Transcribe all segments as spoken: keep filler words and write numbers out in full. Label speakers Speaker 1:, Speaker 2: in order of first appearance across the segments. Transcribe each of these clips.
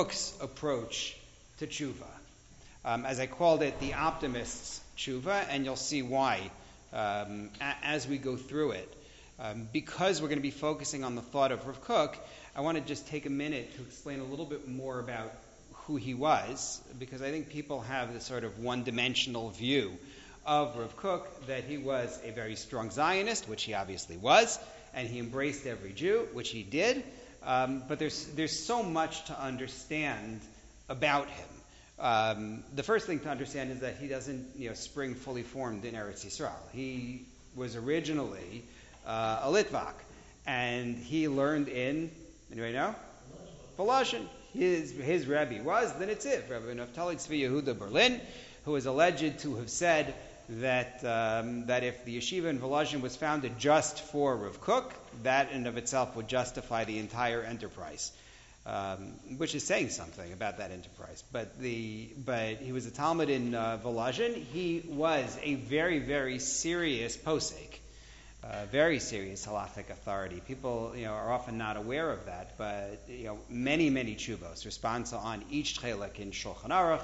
Speaker 1: Kook's approach to tshuva. Um, as I called it, the optimist's tshuva, and you'll see why um, a- as we go through it. Um, because we're going to be focusing on the thought of Rav Kook, I want to just take a minute to explain a little bit more about who he was, because I think people have this sort of one-dimensional view of Rav Kook, that he was a very strong Zionist, which he obviously was, and he embraced every Jew, which he did. Um, but there's there's so much to understand about him. Um, the first thing to understand is that he doesn't, you know, spring fully formed in Eretz Yisrael. He was originally uh, a Litvak, and he learned in, anybody know? Volozhin. His his Rebbe was the Nitziv, Rabbi Naftali Tzvi Yehuda Berlin, who is alleged to have said that um, that if the yeshiva in Volozhin was founded just for Rav Kook, that in and of itself would justify the entire enterprise, um, which is saying something about that enterprise. But the but he was a Talmud in uh, Volozhin. He was a very, very serious posek, uh, very serious halachic authority. People, you know, are often not aware of that, but you know, many, many tshuvos, responsa on each chelek in Shulchan Aruch,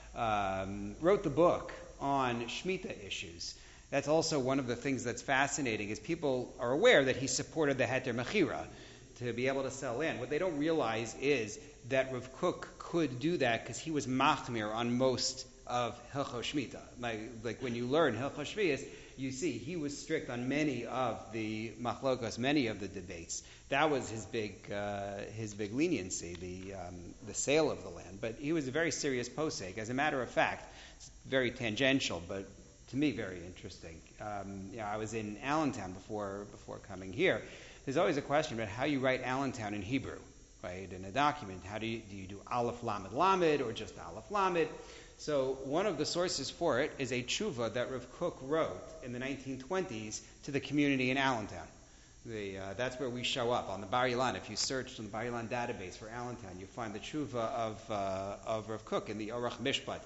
Speaker 1: um, wrote the book on Shemitah issues. That's also one of the things that's fascinating, is people are aware that he supported the Heter Mechira, to be able to sell land. What they don't realize is that Rav Kook could do that because he was machmir on most of Hilchos Shemitah. Like, like when you learn Hilchos Shvius, you see he was strict on many of the machlokos, many of the debates. That was his big uh, his big leniency, the um, the sale of the land. But he was a very serious posek. As a matter of fact, it's very tangential, but to me very interesting. Um, you know, I was in Allentown before before coming here. There's always a question about how you write Allentown in Hebrew, right? In a document, how do you do you do Aleph Lamed Lamed or just Aleph Lamed? So one of the sources for it is a tshuva that Rav Kook wrote in the nineteen twenties to the community in Allentown. The, uh, that's where we show up on the Bar Ilan. If you search on the Bar Ilan database for Allentown, you find the tshuva of uh, of Rav Kook in the Orach Mishpat.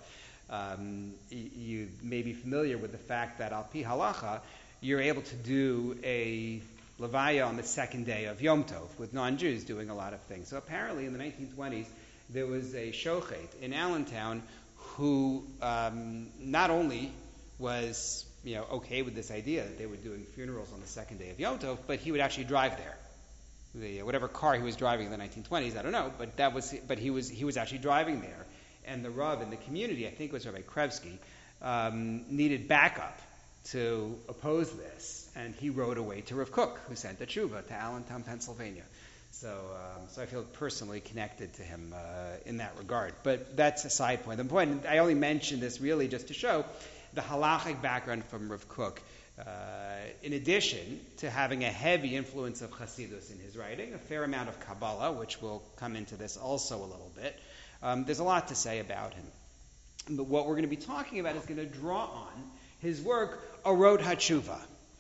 Speaker 1: Um, y- you may be familiar with the fact that al pi halacha, you're able to do a levaya on the second day of Yom Tov, with non-Jews doing a lot of things. So apparently in the nineteen twenties, there was a shochet in Allentown who um, not only was, you know, okay with this idea that they were doing funerals on the second day of Yom Tov, but he would actually drive there. The, whatever car he was driving in the nineteen twenties, I don't know, but that was, but he was he was actually driving there. And the Rav in the community, I think it was Rabbi Krevsky, um, needed backup to oppose this, and he wrote away to Rav Kook, who sent the tshuva to Allentown, Pennsylvania. So, um, so I feel personally connected to him uh, in that regard. But that's a side point. The point, I only mention this really just to show the halachic background from Rav Kook. Uh, in addition to having a heavy influence of Chassidus in his writing, a fair amount of Kabbalah, which will come into this also a little bit. Um, there's a lot to say about him. But what we're going to be talking about is going to draw on his work, Orot HaTshuva,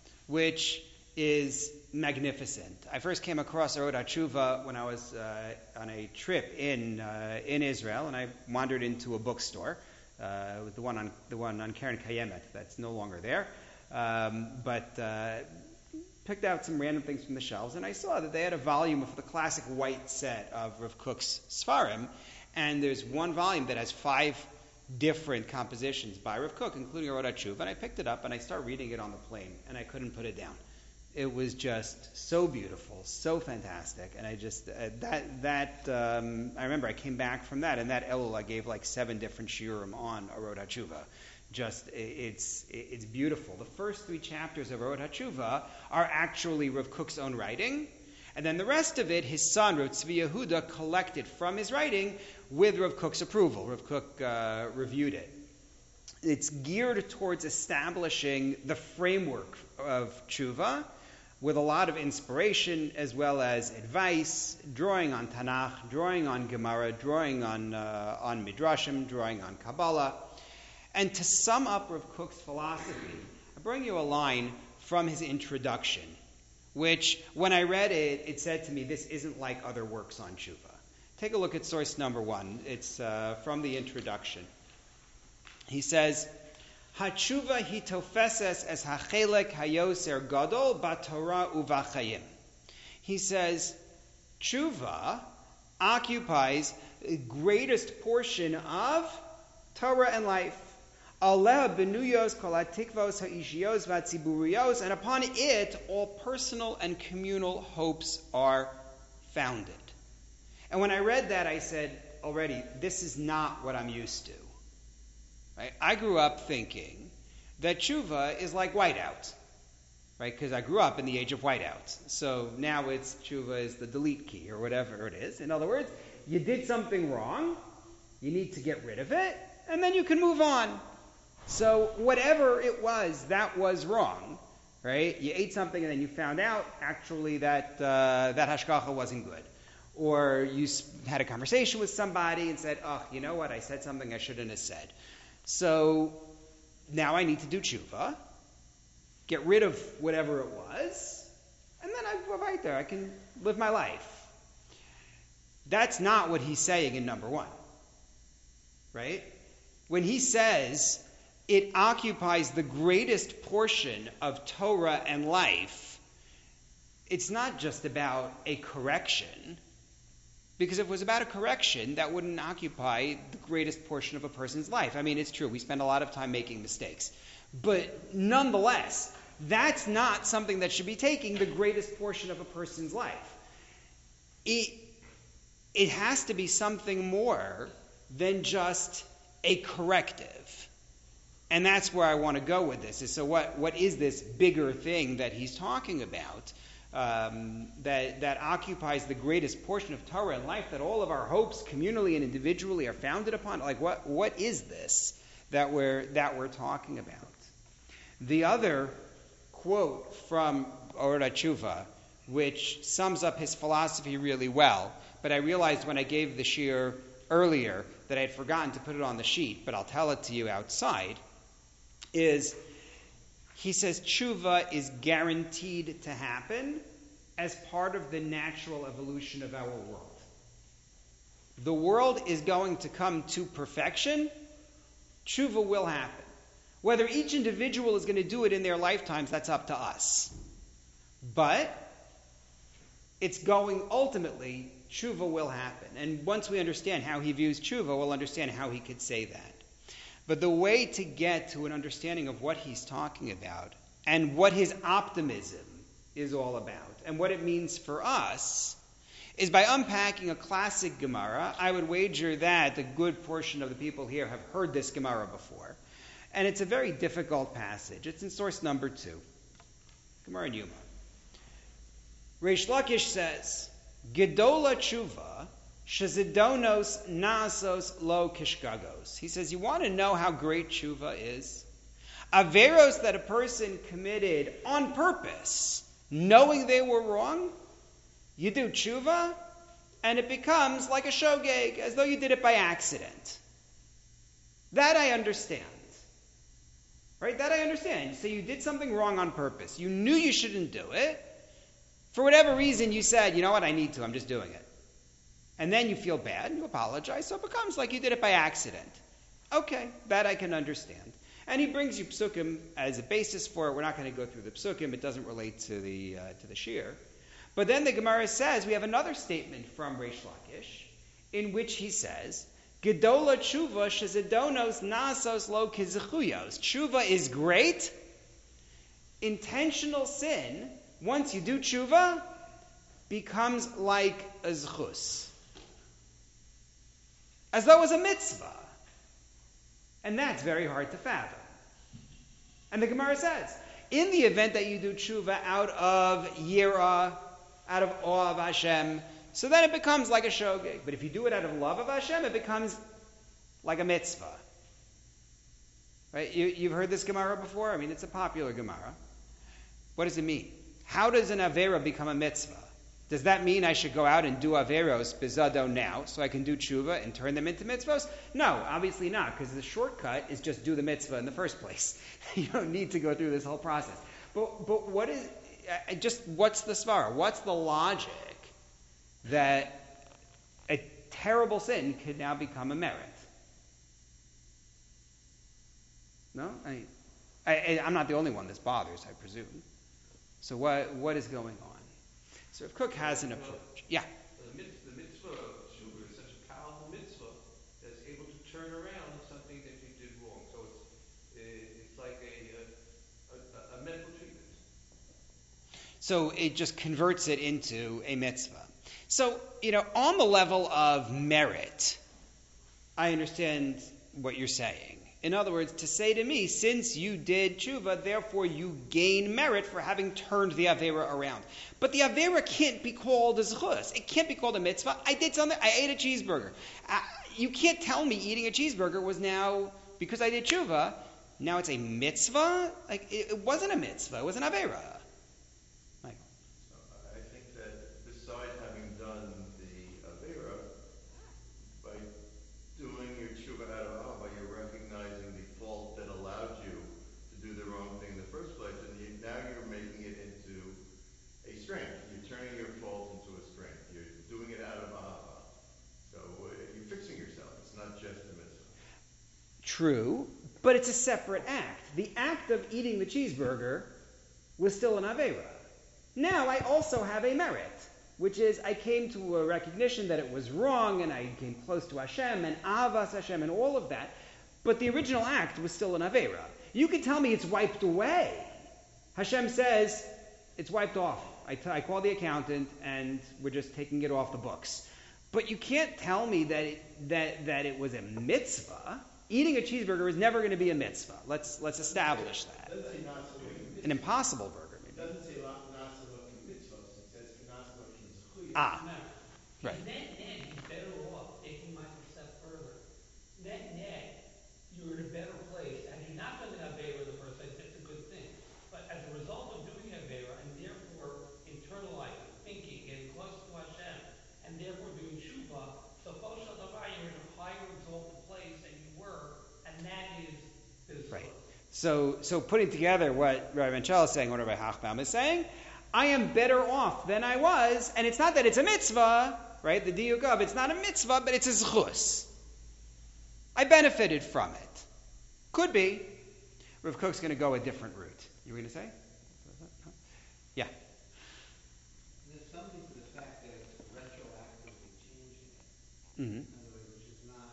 Speaker 1: which is magnificent. I first came across Orot HaTshuva when I was uh, on a trip in uh, in Israel, and I wandered into a bookstore, uh, with the one on the one on Karen Kayemet that's no longer there, um, but uh, picked out some random things from the shelves, and I saw that they had a volume of the classic white set of Rav Kook's Sfarim, and there's one volume that has five different compositions by Rav Kook, including Orot HaTshuva, and I picked it up and I started reading it on the plane, and I couldn't put it down. It was just so beautiful, so fantastic, and I just uh, that that um, I remember I came back from that, and that Elul I gave like seven different shiurim on Orot HaTshuva. Just it's it's beautiful. The first three chapters of Orot HaTshuva are actually Rav Kook's own writing, and then the rest of it, his son Rav Tzvi Yehuda collected from his writing with Rav Kook's approval. Rav Kook uh, reviewed it. It's geared towards establishing the framework of tshuva, with a lot of inspiration as well as advice, drawing on Tanakh, drawing on Gemara, drawing on uh, on Midrashim, drawing on Kabbalah. And to sum up Rav Kook's philosophy, I bring you a line from his introduction, which, when I read it, it said to me, this isn't like other works on tshuva. Take a look at source number one. It's uh, from the introduction. He says, Hatshuva hitofeses es hachelek hayoser gadol batorah uvachayim. He says, tshuva occupies the greatest portion of Torah and life. Aleh benuyos kol hatikvos ha'ishiyos v'hatziburiyos, and upon it all personal and communal hopes are founded. And when I read that, I said already, this is not what I'm used to. Right? I grew up thinking that tshuva is like whiteout, right? Because I grew up in the age of whiteout. So now it's tshuva is the delete key or whatever it is. In other words, you did something wrong, you need to get rid of it, and then you can move on. So whatever it was that was wrong, right? You ate something and then you found out actually that uh, that hashgacha wasn't good. Or you had a conversation with somebody and said, oh, you know what, I said something I shouldn't have said. So now I need to do tshuva, get rid of whatever it was, and then I go right there. I can live my life. That's not what he's saying in number one, right? When he says it occupies the greatest portion of Torah and life, it's not just about a correction, because if it was about a correction, that wouldn't occupy the greatest portion of a person's life. I mean, it's true, we spend a lot of time making mistakes. But nonetheless, that's not something that should be taking the greatest portion of a person's life. It, it has to be something more than just a corrective. And that's where I want to go with this. Is so what, what is this bigger thing that he's talking about um, that, that occupies the greatest portion of Torah and life, that all of our hopes communally and individually are founded upon? Like, what, what is this that we're, that we're talking about? The other quote from Or HaTshuva, which sums up his philosophy really well, but I realized when I gave the shir earlier that I had forgotten to put it on the sheet, but I'll tell it to you outside, is he says tshuva is guaranteed to happen as part of the natural evolution of our world. The world is going to come to perfection. Tshuva will happen. Whether each individual is going to do it in their lifetimes, that's up to us. But it's going, ultimately, tshuva will happen. And once we understand how he views tshuva, we'll understand how he could say that. But the way to get to an understanding of what he's talking about and what his optimism is all about and what it means for us is by unpacking a classic Gemara. I would wager that a good portion of the people here have heard this Gemara before. And it's a very difficult passage. It's in source number two. Gemara in Yuma. Reish Lakish says, Gedola tshuva shezidonos nasos lo kishgagos. He says, you want to know how great tshuva is? Averos that a person committed on purpose, knowing they were wrong, you do tshuva, and it becomes like a shogeg, as though you did it by accident. That I understand. Right? That I understand. So you did something wrong on purpose. You knew you shouldn't do it. For whatever reason, you said, you know what, I need to, I'm just doing it. And then you feel bad, and you apologize, so it becomes like you did it by accident. Okay, that I can understand. And he brings you psukim as a basis for it. We're not going to go through the psukim. It doesn't relate to the uh, to the shir. But then the Gemara says, we have another statement from Reish Lakish, in which he says, Gedola tshuva shezidonos nasos lo kizechuyos. Tshuva is great. Intentional sin, once you do tshuva, becomes like a zchus. As though it was a mitzvah. And that's very hard to fathom. And the Gemara says, in the event that you do tshuva out of yira, out of awe of Hashem, so then it becomes like a shogeg. But if you do it out of love of Hashem, it becomes like a mitzvah. Right? You, you've heard this Gemara before? I mean, it's a popular Gemara. What does it mean? How does an avera become a mitzvah? Does that mean I should go out and do averos bizado now so I can do tshuva and turn them into mitzvahs? No, obviously not, because the shortcut is just do the mitzvah in the first place. You don't need to go through this whole process. But but what is uh, just what's the svara? What's the logic that a terrible sin could now become a merit? No, I mean, I, I, I'm not the only one this bothers, I presume. So what what is going on? So if Cook has an approach, yeah.
Speaker 2: The mitzvah of tshuva is such a powerful mitzvah
Speaker 1: So it just converts it into a mitzvah. So, you know, on the level of merit, I understand what you're saying. In other words, to say to me, since you did tshuva, therefore you gain merit for having turned the Avera around. But the Avera can't be called a zchus. It can't be called a mitzvah. I did something. I ate a cheeseburger. Uh, you can't tell me eating a cheeseburger was now, because I did tshuva, now it's a mitzvah? Like, it, it wasn't a mitzvah. It was an Avera. Michael.
Speaker 2: I think that besides having done the Avera, by doing your tshuva out of Abba, you're recognizing the fault that allowed you to do the wrong thing in the first place, and you, now you're making it into a strength. You're turning your fault into a strength. You're doing it out of Abba. So uh, you're fixing yourself. It's not just a mitzvah.
Speaker 1: True, but it's a separate act. The act of eating the cheeseburger was still an Avera. Now I also have a merit, which is I came to a recognition that it was wrong, and I came close to Hashem, and Avas Hashem, and all of that. But the original act was still an Avera. You could tell me it's wiped away. Hashem says it's wiped off. I, t- I call the accountant, and we're just taking it off the books. But you can't tell me that it, that that it was a mitzvah. Eating a cheeseburger is never going to be a mitzvah. Let's let's establish that. An impossible burger, maybe.
Speaker 3: It doesn't say Nasa mitzvahs. It says Nasa zchuyah.
Speaker 1: Ah, right.
Speaker 4: Net net, you're better off taking Mike a step further. Net net, you're in a better place. Had you not done the Avera in the first place, that's a good thing. But as a result of doing Avera and therefore internalizing, thinking, getting close to Hashem, and therefore doing tshuva, so Foshal Davar, you're in a higher exalted place than you were, and that is the
Speaker 1: Right. So, so putting together what Rabbi Menchel is saying, what Rabbi Hachbaum is saying, I am better off than I was, and it's not that it's a mitzvah, right? The diuk of it's not a mitzvah, but it's a zchus. I benefited from it. Could be. Rav Kook's going to go a different route. You were going to say? Yeah.
Speaker 5: There's something to the fact that it's retroactively changing it.
Speaker 1: Mm-hmm.
Speaker 5: In other words, which is not,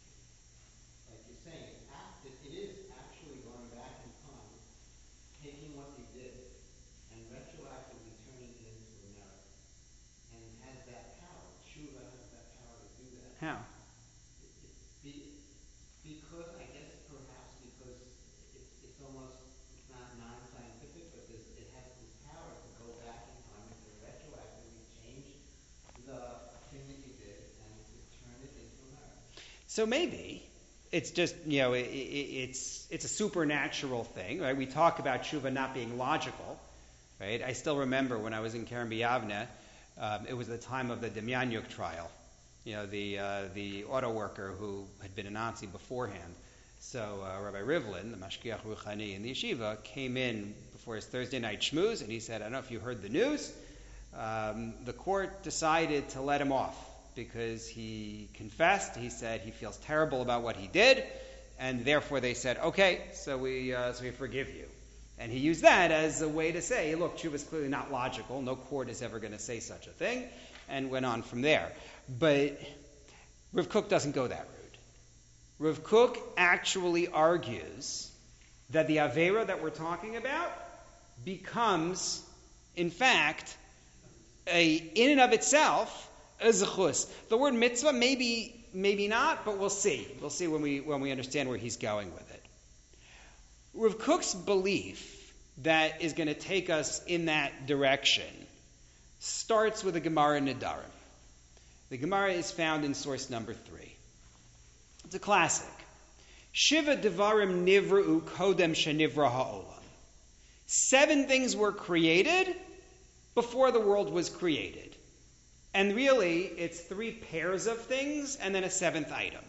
Speaker 5: like you're saying, it's act, it, it is actually going back in time, taking what you did, and retroactively turning it into a merit. And it has that power. Tshuva has that power to do that.
Speaker 1: How?
Speaker 5: It, it, be, because, I guess, perhaps because it, it's almost, it's not non-scientific, but this, it has this power to go back in time and to retroactively change the thing that you did and to turn it into a merit.
Speaker 1: So maybe it's just, you know, it, it, it's it's a supernatural thing, right? We talk about tshuva not being logical, right? I still remember when I was in Keren B'Yavneh, um, it was the time of the Demyanyuk trial, you know, the uh, the auto worker who had been a Nazi beforehand. So uh, Rabbi Rivlin, the Mashgiach Ruchani in the yeshiva, came in before his Thursday night shmooze, and he said, I don't know if you heard the news, um, the court decided to let him off because he confessed. He said he feels terrible about what he did, and therefore they said, okay, so we uh, so we forgive you. And he used that as a way to say, look, tshuva is clearly not logical. No court is ever going to say such a thing, and went on from there. But Rav Kook doesn't go that route. Rav Kook actually argues that the Avera that we're talking about becomes, in fact, a in and of itself, a zechus. The word mitzvah, maybe, maybe not, but we'll see. We'll see when we when we understand where he's going with it. Rav Kook's belief that is going to take us in that direction starts with the Gemara Nedarim. The Gemara is found in source number three. It's a classic. Shiva devarim nivra'u kodem shenivra ha'olam. Seven things were created before the world was created. And really, it's three pairs of things and then a seventh item.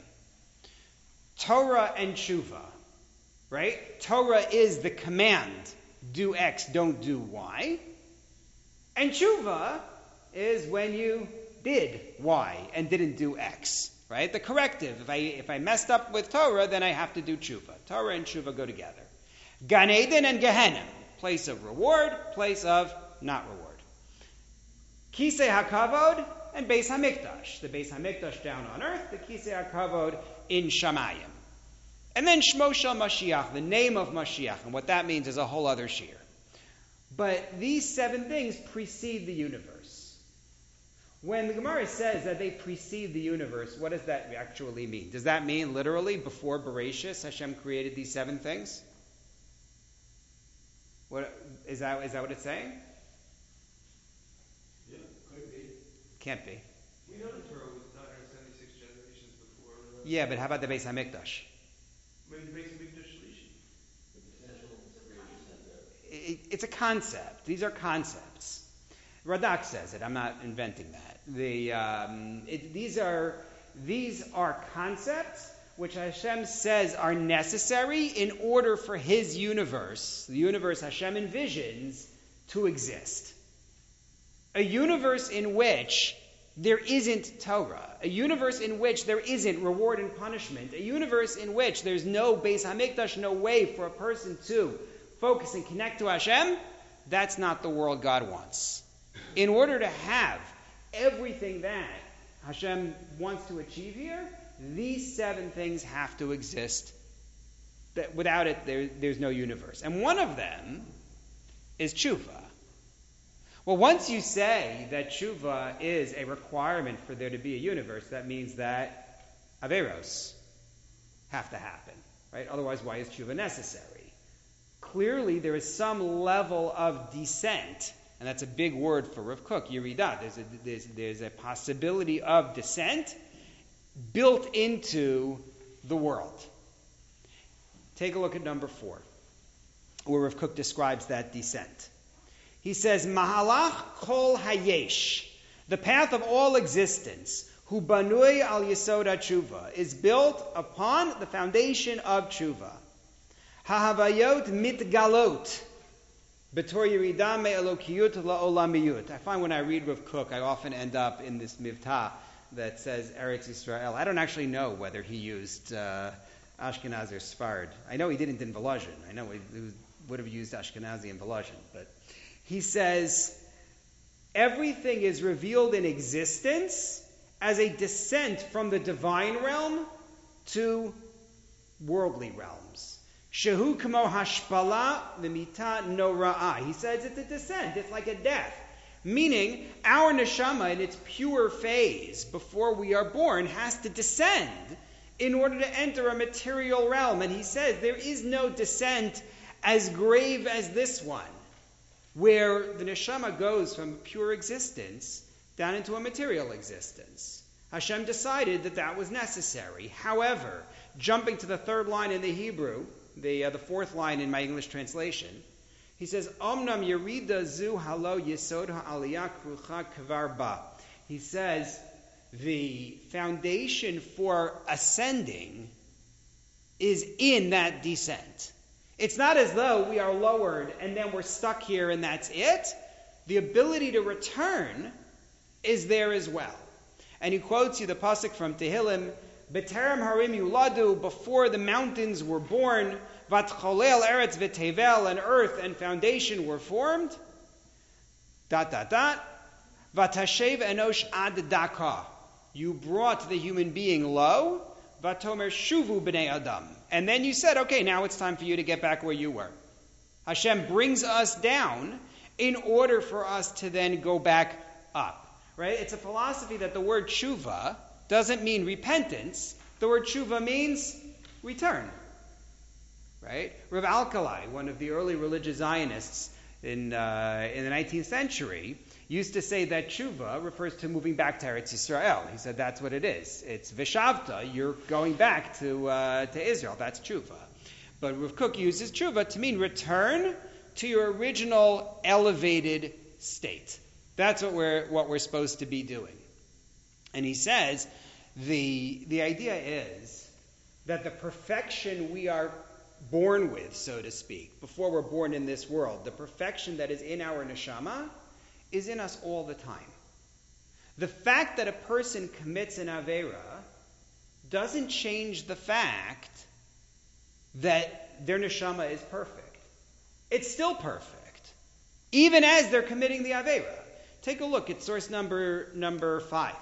Speaker 1: Torah and tshuva, right? Torah is the command, do X, don't do Y. And tshuva is when you did Y and didn't do X, right? The corrective. If I if I messed up with Torah, then I have to do tshuva. Torah and tshuva go together. Gan Eden and Gehenna, place of reward, place of not reward. Kisei HaKavod and Beis HaMikdash. The Beis HaMikdash down on earth, the Kisei HaKavod in Shamayim. And then Shmo Shel Mashiach, the name of Mashiach. And what that means is a whole other shir. But these seven things precede the universe. When the Gemara says that they precede the universe, what does that actually mean? Does that mean literally before Bereshis, Hashem created these seven things? What is that? Is that what it's saying?
Speaker 3: Yeah, could be.
Speaker 1: Can't be.
Speaker 6: We know the Torah was nine hundred seventy-six generations before. Uh,
Speaker 1: Yeah, but how about the Beis Hamikdash?
Speaker 6: Maybe the base of Mikdash Shlishi.
Speaker 1: It, it's a concept. These are concepts. Radak says it. I'm not inventing that. The um, it, these are these are concepts which Hashem says are necessary in order for His universe, the universe Hashem envisions, to exist. A universe in which there isn't Torah, a universe in which there isn't reward and punishment, a universe in which there's no Beis Hamikdash, no way for a person to focus and connect to Hashem, that's not the world God wants. In order to have everything that Hashem wants to achieve here, these seven things have to exist. That without it, there, there's no universe. And one of them is tshuva. Well, once you say that tshuva is a requirement for there to be a universe, that means that averos have to happen, right? Otherwise, why is tshuva necessary? Clearly, there is some level of descent, and that's a big word for Rav Kook, yiridah. There's a, there's, there's a possibility of descent built into the world. Take a look at number four, where Rav Kook describes that descent. He says, Mahalach kol hayesh, the path of all existence, hu banui al yesod tshuva, is built upon the foundation of tshuva. Hahavayot mitgalot, betor yirida me elokiyut la'olamiyut. I find when I read Rav Kook, I often end up in this mivtah that says Eretz Yisrael. I don't actually know whether he used uh, Ashkenaz or Sfard. I know he didn't in Volozhin. I know he, he would have used Ashkenazi in Volozhin, but he says, everything is revealed in existence as a descent from the divine realm to worldly realms. Shehu kamo hashpala v'mita nora'ah. He says it's a descent, it's like a death. Meaning, our neshama in its pure phase, before we are born, has to descend in order to enter a material realm. And he says there is no descent as grave as this one, where the neshama goes from pure existence down into a material existence. Hashem decided that that was necessary. However, jumping to the third line in the Hebrew, the uh, the fourth line in my English translation, he says, Omnam yerida zu halo yesod ha'aliyah krucha kvar ba. He says, the foundation for ascending is in that descent. It's not as though we are lowered and then we're stuck here and that's it. The ability to return is there as well. And he quotes you the pasuk from Tehillim, B'terem harim yuladu, before the mountains were born, Vatcholel eretz v'tevel, and earth and foundation were formed. Dot, dot, dot. Vatashev enosh ad daka. You brought the human being low. Vatomer shuvu b'nei adam. And then you said, okay, now it's time for you to get back where you were. Hashem brings us down in order for us to then go back up. Right? It's a philosophy that the word tshuva doesn't mean repentance. The word tshuva means return. Right? Rav Alkalai, one of the early religious Zionists in uh, in the nineteenth century, used to say that tshuva refers to moving back to Eretz Yisrael. He said that's what it is. It's vishavta, you're going back to uh, to Israel. That's tshuva. But Rav Kook uses tshuva to mean return to your original elevated state. That's what we're what we're supposed to be doing. And he says the the idea is that the perfection we are born with, so to speak, before we're born in this world, the perfection that is in our neshama is in us all the time. The fact that a person commits an avera doesn't change the fact that their neshama is perfect. It's still perfect, even as they're committing the avera. Take a look at source number number five.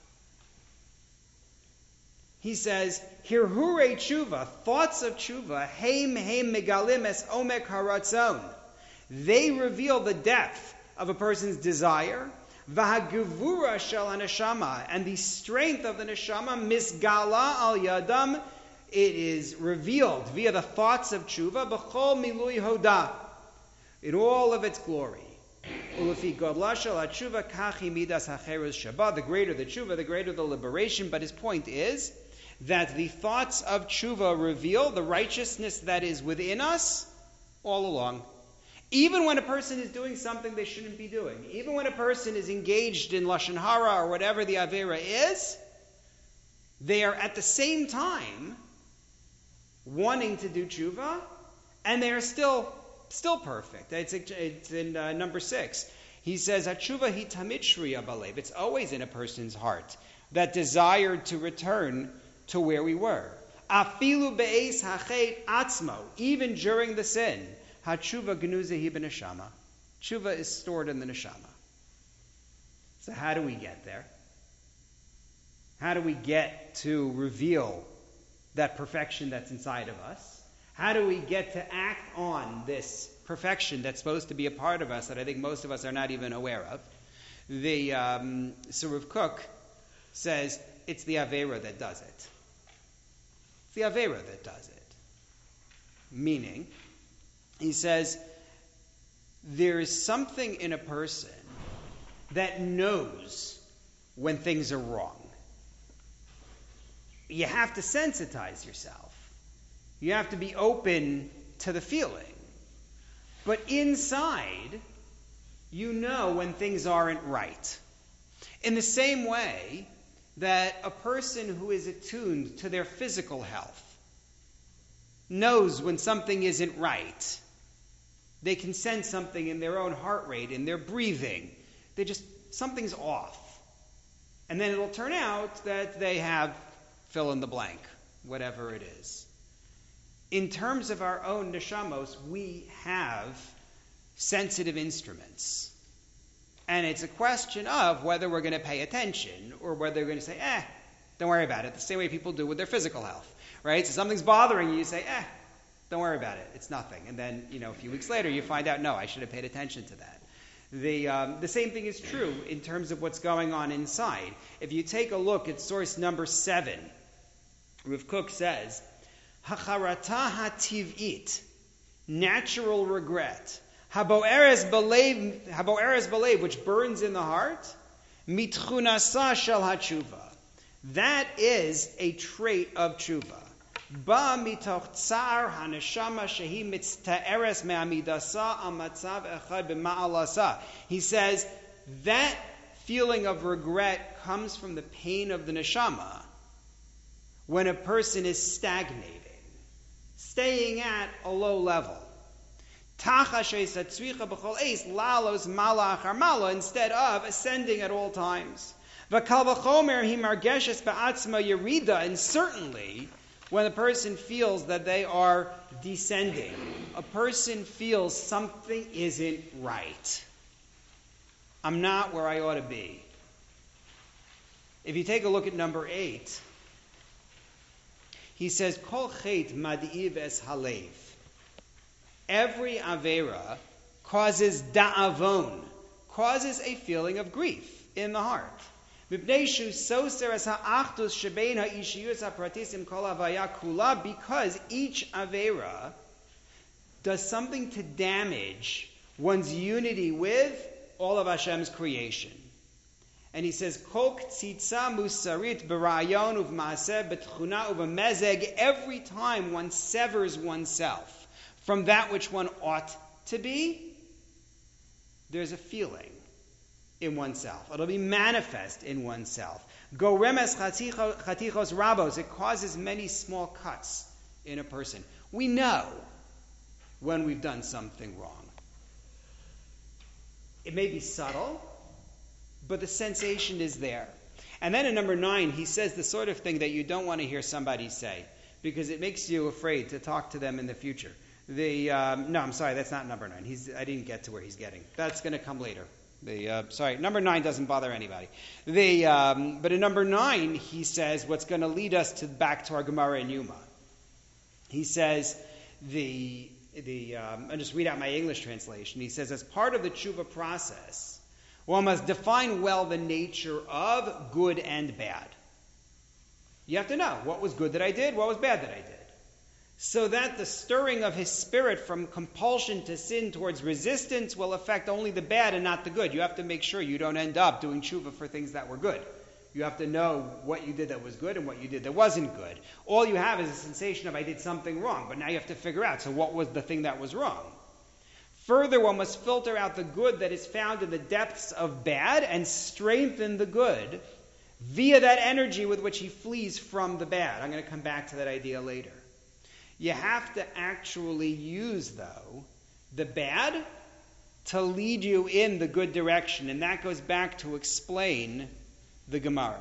Speaker 1: He says, Hirhure tshuva, thoughts of tshuva, heim heim megalim es omek haratzon. They reveal the depth of a person's desire. V'hagevura shel haneshama, and the strength of the neshama, misgala al yadam, it is revealed via the thoughts of tshuva, b'chol milui hoda, in all of its glory. Ulefi godla shel hatshuva kachi midas hacherus shaba. The greater the tshuva, the greater the liberation. But his point is that the thoughts of tshuva reveal the righteousness that is within us all along. Even when a person is doing something they shouldn't be doing, even when a person is engaged in lashon hara or whatever the avera is, they are at the same time wanting to do tshuva, and they are still still perfect. It's, it's in uh, number six. He says, "Hatshuva hi tamid shriya balev." It's always in a person's heart, that desire to return to where we were. Afilu be'es hachet atzmo, even during the sin. Hatshuva genuza hi b'neshama. Tshuva is stored in the neshama. So how do we get there? How do we get to reveal that perfection that's inside of us? How do we get to act on this perfection that's supposed to be a part of us that I think most of us are not even aware of? The um, so Rav Kook says it's the Avera that does it. It's the Avera that does it. Meaning, he says, there is something in a person that knows when things are wrong. You have to sensitize yourself. You have to be open to the feeling. But inside, you know when things aren't right. In the same way that a person who is attuned to their physical health knows when something isn't right. They can sense something in their own heart rate, in their breathing. They just, something's off. And then it'll turn out that they have fill in the blank, whatever it is. In terms of our own neshamos, we have sensitive instruments. And it's a question of whether we're going to pay attention or whether we're going to say, eh, don't worry about it. The same way people do with their physical health, right? So something's bothering you, you say, eh, don't worry about it. It's nothing. And then, you know, a few weeks later, you find out, no, I should have paid attention to that. The um, the same thing is true in terms of what's going on inside. If you take a look at source number seven, Rav Kook says, Hacharata hativ'it, natural regret, habo'eres balev, habo'eres balev, which burns in the heart, mitchunasa shel hatshuva. That is a trait of tshuva. Ba mitoch tsar haneshama shehi mitzta'eres me'amidasa amatzav echad b'ma'alasa. He says that feeling of regret comes from the pain of the neshama when a person is stagnating, staying at a low level. Instead of ascending at all times. And certainly, when a person feels that they are descending, a person feels something isn't right. I'm not where I ought to be. If you take a look at number eight, he says, Kol chet madi'iv es halev. Every avera causes da'avon, causes a feeling of grief in the heart. Because each avera does something to damage one's unity with all of Hashem's creation. And he says, Kol tzitza musarit b'rayon uv'maaseh b'tchuna uv'mezeg. Every time one severs oneself from that which one ought to be, there's a feeling in oneself. It'll be manifest in oneself. Go remes chatichos rabos. It causes many small cuts in a person. We know when we've done something wrong. It may be subtle, but the sensation is there. And then in number nine, he says the sort of thing that you don't want to hear somebody say, because it makes you afraid to talk to them in the future. The um, no, I'm sorry, that's not number nine. He's I didn't get to where he's getting. That's going to come later. The uh, sorry, number nine doesn't bother anybody. The um, but in number nine, he says what's going to lead us to back to our Gemara in Yuma. He says the the um, I'll just read out my English translation. He says, as part of the tshuva process, one must define well the nature of good and bad. You have to know what was good that I did, what was bad that I did. So that the stirring of his spirit from compulsion to sin towards resistance will affect only the bad and not the good. You have to make sure you don't end up doing tshuva for things that were good. You have to know what you did that was good and what you did that wasn't good. All you have is a sensation of I did something wrong, but now you have to figure out, so what was the thing that was wrong? Further, one must filter out the good that is found in the depths of bad and strengthen the good via that energy with which he flees from the bad. I'm going to come back to that idea later. You have to actually use, though, the bad to lead you in the good direction, and that goes back to explain the Gemara.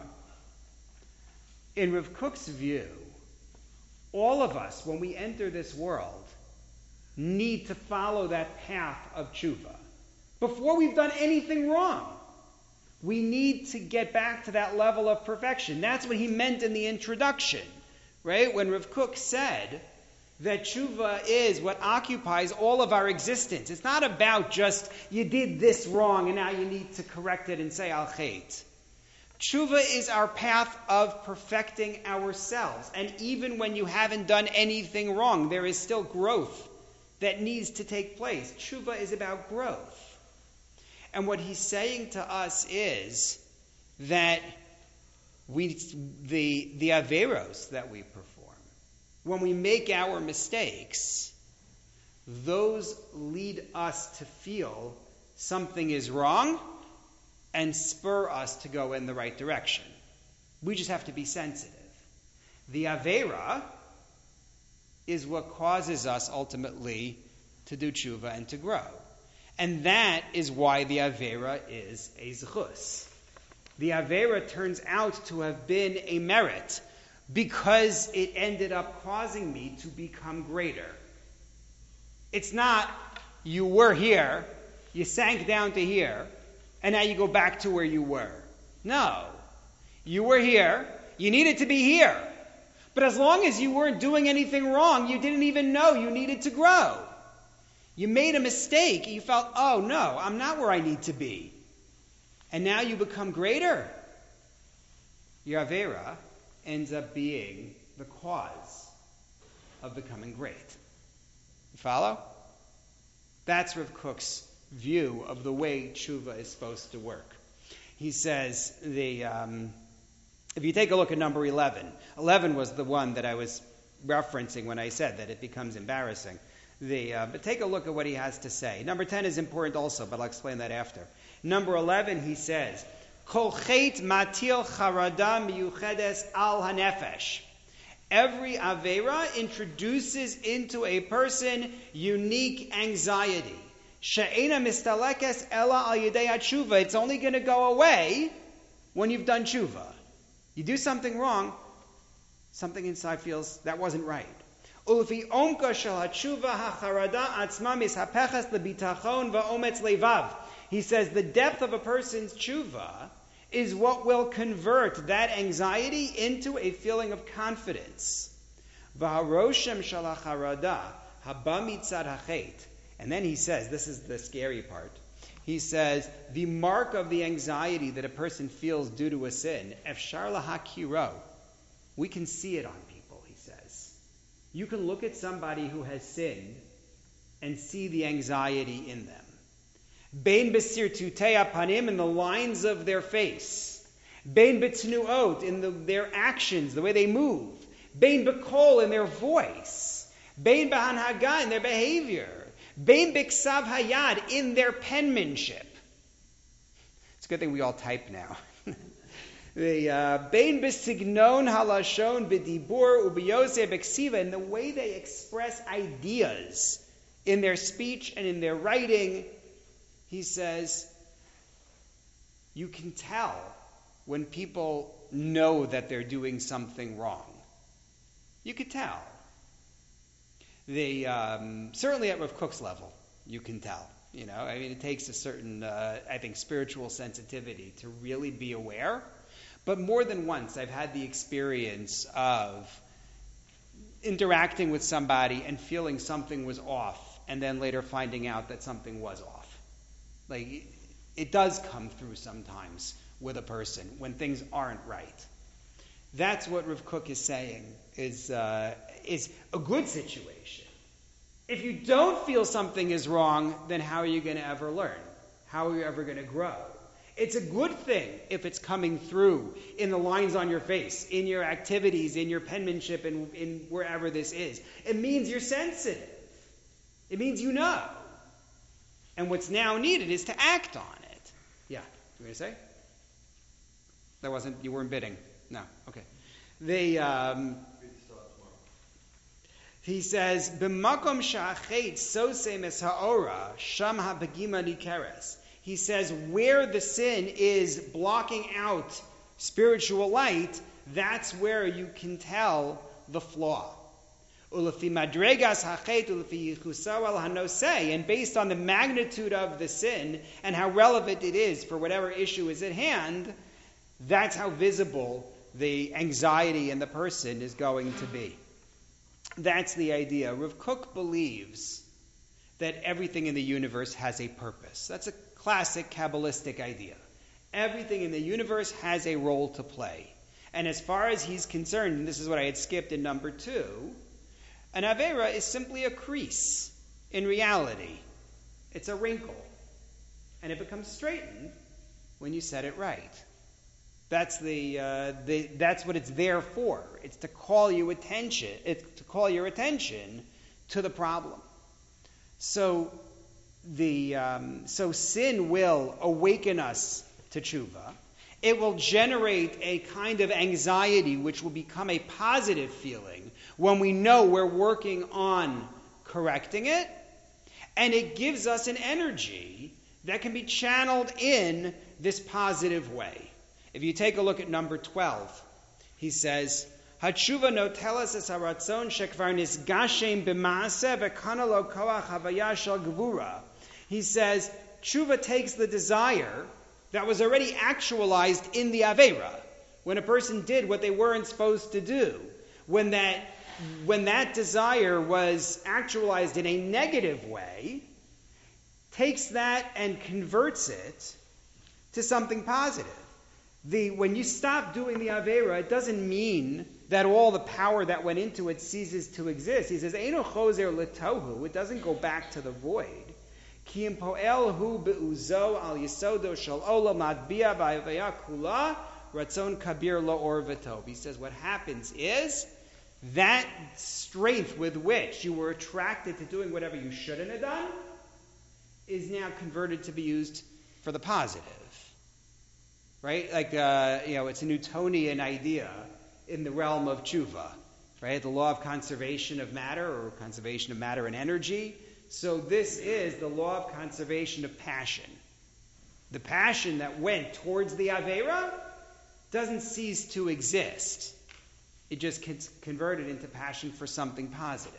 Speaker 1: In Rav Kook's view, all of us, when we enter this world, need to follow that path of tshuva. Before we've done anything wrong, we need to get back to that level of perfection. That's what he meant in the introduction, right? When Rav Kook said that tshuva is what occupies all of our existence. It's not about just, you did this wrong and now you need to correct it and say al chait. Tshuva is our path of perfecting ourselves. And even when you haven't done anything wrong, there is still growth that needs to take place. Tshuva is about growth. And what he's saying to us is that we, the, the averos that we perform, when we make our mistakes, those lead us to feel something is wrong and spur us to go in the right direction. We just have to be sensitive. The avera is what causes us ultimately to do tshuva and to grow. And that is why the avera is a zchus. The avera turns out to have been a merit because it ended up causing me to become greater. It's not, you were here, you sank down to here, and now you go back to where you were. No. You were here, you needed to be here. But as long as you weren't doing anything wrong, you didn't even know you needed to grow. You made a mistake, you felt, oh no, I'm not where I need to be. And now you become greater. Your avera ends up being the cause of becoming great. You follow? That's Rav Kook's view of the way tshuva is supposed to work. He says, the um, if you take a look at number eleven, eleven was the one that I was referencing when I said that it becomes embarrassing. The, uh, but take a look at what he has to say. Number ten is important also, but I'll explain that after. Number eleven, he says, Kol chet matil charada miyuchedes al hanefesh. Every avera introduces into a person unique anxiety. She'ena mistalekes ela al yedei tshuva. It's only going to go away when you've done tshuva. You do something wrong, something inside feels that wasn't right. Ulfi omka shel hatshuva hacharada atzma mishapeches lebitachon va'ometz levav. He says the depth of a person's tshuva is what will convert that anxiety into a feeling of confidence. V'haroshem shel hacharada haba mitzad hachet. And then he says, this is the scary part. He says, the mark of the anxiety that a person feels due to a sin, efshar lahakiro, we can see it on people, he says. You can look at somebody who has sinned and see the anxiety in them. Bein besirtutei apanim, in the lines of their face. Bein betnuot, in the, their actions, the way they move. Bein bekol, in their voice. Bein behanhaga, in their behavior. Bein biksav hayad, in their penmanship. It's a good thing we all type now. The bein besignon halashon b'dibur ubiyose b'ksiva, in the way they express ideas in their speech and in their writing. He says, you can tell when people know that they're doing something wrong. You could tell. The um, certainly at Rav Kook's level, you can tell. You know, I mean, it takes a certain, uh, I think, spiritual sensitivity to really be aware. But more than once, I've had the experience of interacting with somebody and feeling something was off and then later finding out that something was off. Like, it does come through sometimes with a person when things aren't right. That's what Rav Kook is saying is, uh, is a good situation. If you don't feel something is wrong, then how are you going to ever learn? How are you ever going to grow? It's a good thing if it's coming through in the lines on your face, in your activities, in your penmanship, and in wherever this is. It means you're sensitive. It means you know. And what's now needed is to act on it. Yeah, you going to say? That wasn't, you weren't bidding. No, okay. They, um, he says, "B'makom sha'achet sosem es ha'ora, sham ha'begima nikeres." He says, where the sin is blocking out spiritual light, that's where you can tell the flaw. And based on the magnitude of the sin and how relevant it is for whatever issue is at hand, that's how visible the anxiety in the person is going to be. That's the idea. Rav Kook believes that everything in the universe has a purpose. That's a classic Kabbalistic idea. Everything in the universe has a role to play. And as far as he's concerned, and this is what I had skipped in number two, an Avera is simply a crease in reality. It's a wrinkle. And it becomes straightened when you set it right. That's the, uh, the that's what it's there for. It's to call you attention. It's to call your attention to the problem. So the um, so sin will awaken us to tshuva. It will generate a kind of anxiety which will become a positive feeling when we know we're working on correcting it. And it gives us an energy that can be channeled in this positive way. If you take a look at number twelve, he says, "Hatshuva notelas es haratzon shekvar nisgashem b'maaseh v'kana lo koach havaya shel gevura." He says, tshuva takes the desire that was already actualized in the Aveira. When a person did what they weren't supposed to do, when that, when that desire was actualized in a negative way, takes that and converts it to something positive. The, when you stop doing the Aveira, it doesn't mean that all the power that went into it ceases to exist. He says, Eino chozer letohu. It doesn't go back to the void. Ki im poel hu beuzo al yisodo shel olam matbia v'avaya kula ratzon kabir lo or v'tov. He says what happens is that strength with which you were attracted to doing whatever you shouldn't have done is now converted to be used for the positive. Right? Like, uh, you know, it's a Newtonian idea in the realm of tshuva. Right? The law of conservation of matter, or conservation of matter and energy. So this is the law of conservation of passion. The passion that went towards the Aveira doesn't cease to exist. It just gets converted into passion for something positive.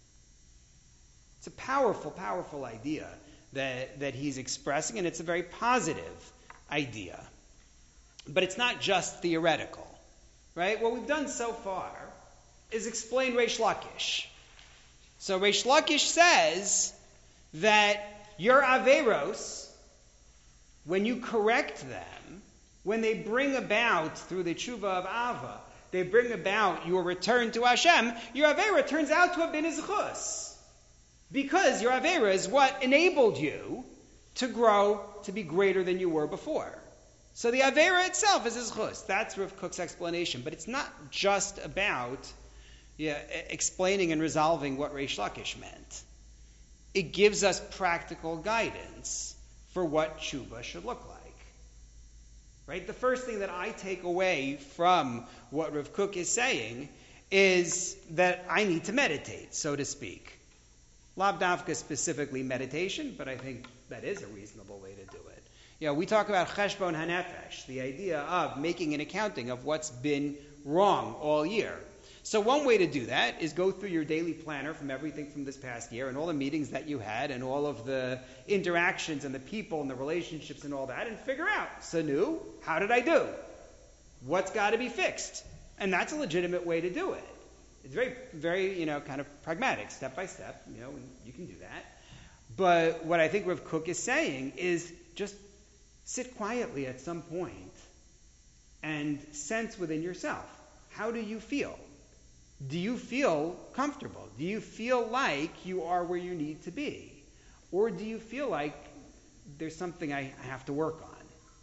Speaker 1: It's a powerful, powerful idea that, that he's expressing, and it's a very positive idea. But it's not just theoretical. Right? What we've done so far is explain Reish Lakish. So Reish Lakish says that your Averos, when you correct them, when they bring about, through the tshuva of Ava, they bring about your return to Hashem, your Avera turns out to have been a zechus. Because your Avera is what enabled you to grow to be greater than you were before. So the Avera itself is a zechus. That's Rav Kook's explanation. But it's not just about yeah, explaining and resolving what Reish Lakish meant. It gives us practical guidance for what tshuva should look like. Right? The first thing that I take away from what Rav Kook is saying is that I need to meditate, so to speak. Lav davka specifically meditation, but I think that is a reasonable way to do it. You know, we talk about cheshbon hanefesh, the idea of making an accounting of what's been wrong all year. So one way to do that is go through your daily planner from everything from this past year and all the meetings that you had and all of the interactions and the people and the relationships and all that and figure out, Sanu, how did I do? What's got to be fixed? And that's a legitimate way to do it. It's very, very, you know, kind of pragmatic, step by step, you know, and you can do that. But what I think Rav Kook is saying is just sit quietly at some point and sense within yourself, how do you feel? Do you feel comfortable? Do you feel like you are where you need to be? Or do you feel like there's something I have to work on?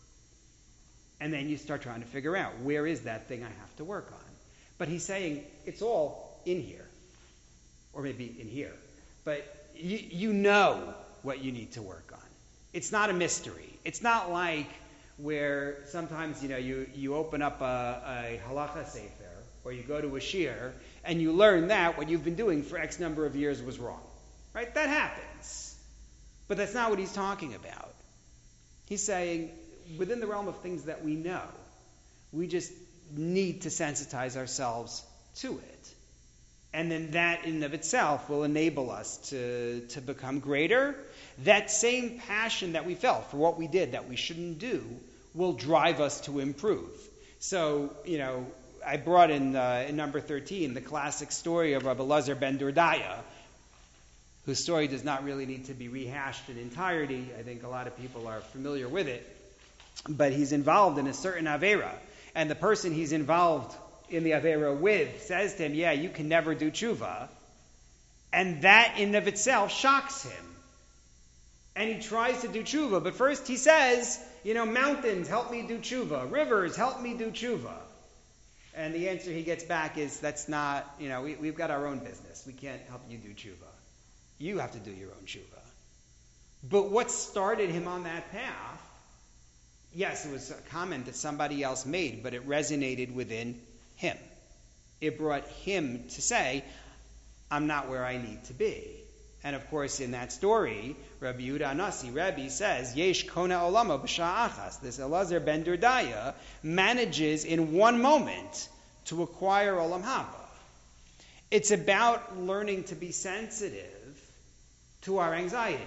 Speaker 1: And then you start trying to figure out, where is that thing I have to work on? But he's saying it's all in here, or maybe in here. But you, you know what you need to work on. It's not a mystery. It's not like where sometimes, you know, you, you open up a, a halacha sefer, or you go to a shiur, and you learn that what you've been doing for X number of years was wrong. Right? That happens. But that's not what he's talking about. He's saying, within the realm of things that we know, we just need to sensitize ourselves to it. And then that in and of itself will enable us to, to become greater. That same passion that we felt for what we did that we shouldn't do will drive us to improve. So, you know, I brought in, uh, in number thirteen the classic story of Rabbi Elazar ben Dordaya, whose story does not really need to be rehashed in entirety. I think a lot of people are familiar with it. But he's involved in a certain Avera. And the person he's involved in the Avera with says to him, yeah, you can never do tshuva. And that in and of itself shocks him. And he tries to do tshuva. But first he says, you know, mountains, help me do tshuva. Rivers, help me do tshuva. And the answer he gets back is, that's not, you know, we, we've got our own business. We can't help you do tshuva. You have to do your own tshuva. But what started him on that path, yes, it was a comment that somebody else made, but it resonated within him. It brought him to say, I'm not where I need to be. And of course, in that story, Rabbi Yehuda Anasi, Rebbe says, Yesh kona olamo b'sha'a achas. This Elazar ben Dordaya manages in one moment to acquire olam haba. It's about learning to be sensitive to our anxiety,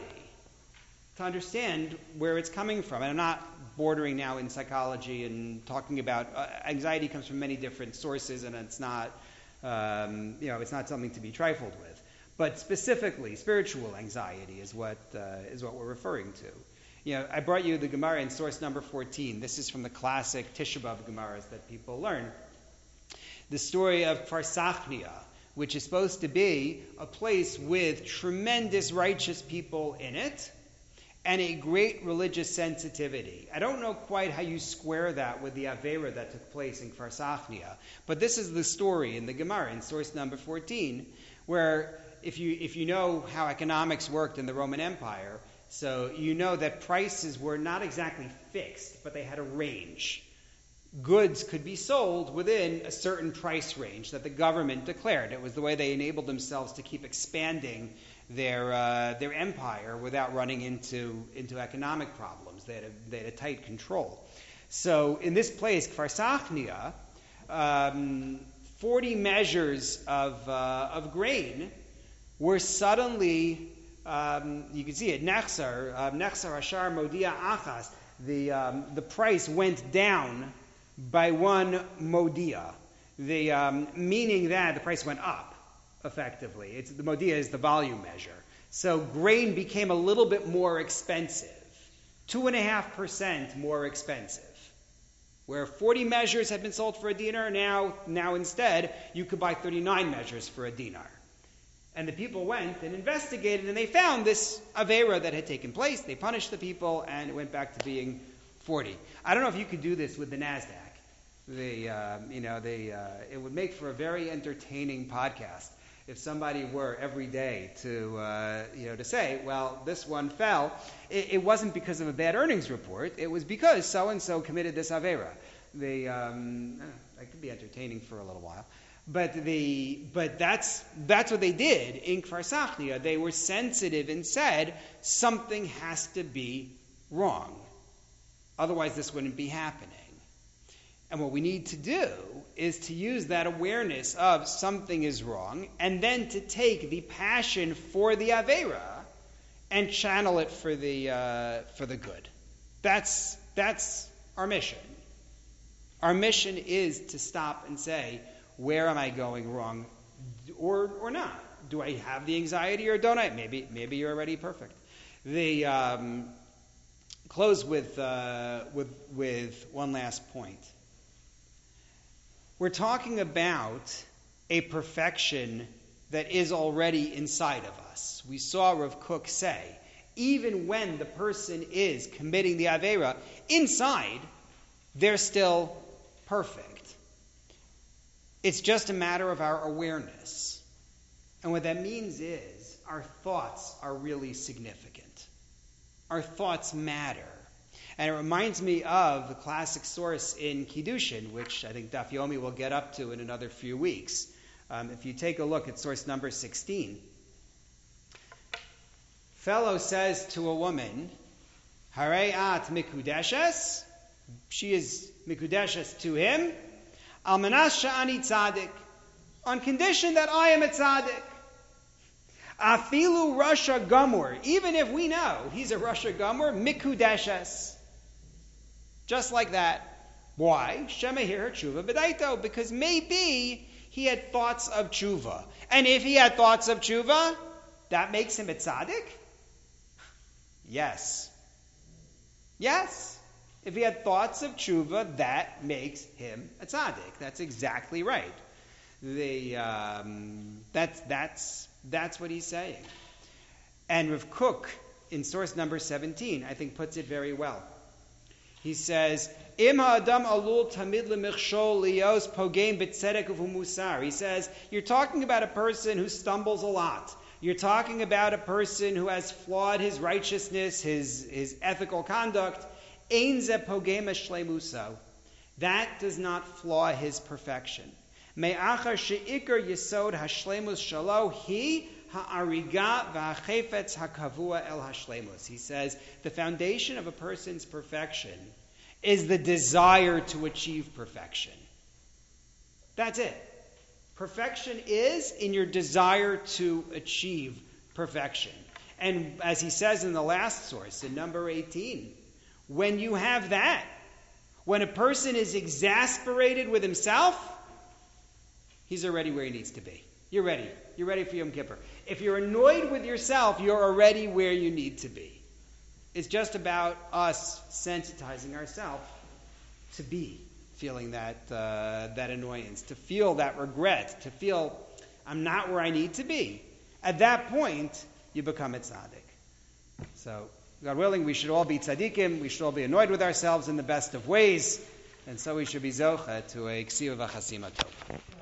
Speaker 1: to understand where it's coming from. And I'm not bordering now in psychology and talking about uh, anxiety comes from many different sources, and it's not, um, you know, it's not something to be trifled with. But specifically, spiritual anxiety is what uh, is what we're referring to. You know, I brought you the Gemara in source number fourteen. This is from the classic Tisha B'Av Gemaras that people learn. The story of Kfar Sachnia, which is supposed to be a place with tremendous righteous people in it, and a great religious sensitivity. I don't know quite how you square that with the Avera that took place in Kfar Sachnia, but this is the story in the Gemara in source number fourteen, where if you if you know how economics worked in the Roman Empire, so you know that prices were not exactly fixed, but they had a range. Goods could be sold within a certain price range that the government declared. It was the way they enabled themselves to keep expanding their uh, their empire without running into into economic problems. They had a, they had a tight control. So in this place, Kfar Sachnia, um, forty measures of uh, of grain were suddenly, um, you can see it, Nechsar, uh, Nechsar Ashar Modia Achas, the um, the price went down by one Modia, the um, meaning that the price went up. Effectively, it's the modia is the volume measure. So grain became a little bit more expensive, two and a half percent more expensive. Where forty measures had been sold for a dinar, now now instead you could buy thirty-nine measures for a dinar. And the people went and investigated, and they found this avera that had taken place. They punished the people, and it went back to being forty. I don't know if you could do this with the NASDAQ. The uh, you know they uh, it would make for a very entertaining podcast if somebody were every day to, uh, you know, to say, well, this one fell. It, it wasn't because of a bad earnings report. It was because so-and-so committed this avera. The, um, that could be entertaining for a little while. But the but that's that's what they did in Kfar Sachnia. They were sensitive and said, something has to be wrong. Otherwise, this wouldn't be happening. And what we need to do is to use that awareness of something is wrong, and then to take the passion for the Avera and channel it for the uh, for the good. That's that's our mission. Our mission is to stop and say, where am I going wrong? or or not. Do I have the anxiety or don't I? Maybe maybe you're already perfect. The um, close with uh, with with one last point. We're talking about a perfection that is already inside of us. We saw Rav Kook say, even when the person is committing the Aveira, inside, they're still perfect. It's just a matter of our awareness. And what that means is our thoughts are really significant. Our thoughts matter. And it reminds me of the classic source in Kiddushin, which I think Daf Yomi will get up to in another few weeks. Um, if you take a look at source number sixteen, fellow says to a woman, Harei at mikudeshes, she is mikudeshes to him, al manas sha'ani tzaddik, on condition that I am a tzaddik. Afilu Rasha Gamur, even if we know he's a Rasha Gamur, mikudeshes. Just like that. Why? Shemahir tshuva b'daito, because maybe he had thoughts of tshuva. And if he had thoughts of tshuva, that makes him a tzaddik? Yes. Yes. If he had thoughts of tshuva, that makes him a tzaddik. That's exactly right. The um, that's that's that's what he's saying. And Rav Kook, in source number seventeen, I think puts it very well. He says, Im ha'adam alul tamid lemichshol lios pogem b'tzedek u'musar. He says, you're talking about a person who stumbles a lot. You're talking about a person who has flawed his righteousness, his, his ethical conduct. Ein ze pogem shleimuso. That does not flaw his perfection. Me'achar she'ikar yesod hashleimus shalo hi ha'ariga v'achefetz hakavua el hashleimus. He says, the foundation of a person's perfection is the desire to achieve perfection. That's it. Perfection is in your desire to achieve perfection. And as he says in the last source, in number eighteen, when you have that, when a person is exasperated with himself, he's already where he needs to be. You're ready. You're ready for Yom Kippur. If you're annoyed with yourself, you're already where you need to be. It's just about us sensitizing ourselves to be feeling that uh, that annoyance, to feel that regret, to feel I'm not where I need to be. At that point, you become a tzaddik. So, God willing, we should all be tzaddikim. We should all be annoyed with ourselves in the best of ways. And so we should be zocha to a ksiva v'chasima tov.